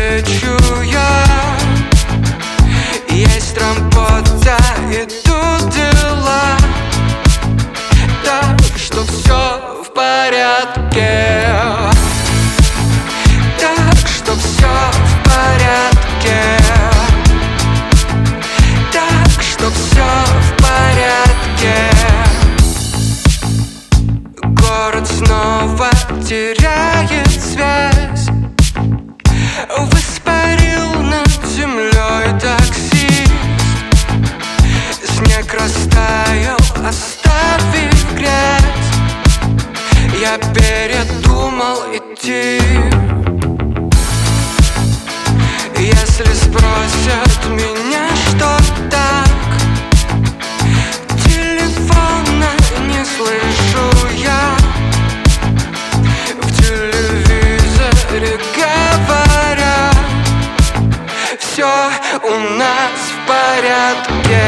лечу я. Есть работа, идут дела, так что все в порядке. Так что все в порядке. Так что все в порядке. Город снова теряет связь. Воспарил над землей таксист. Снег растаял, оставив грязь. Я передумал идти. Если спросят меня, что так, телефона не слышу я. В телевизоре говорят, все у нас в порядке.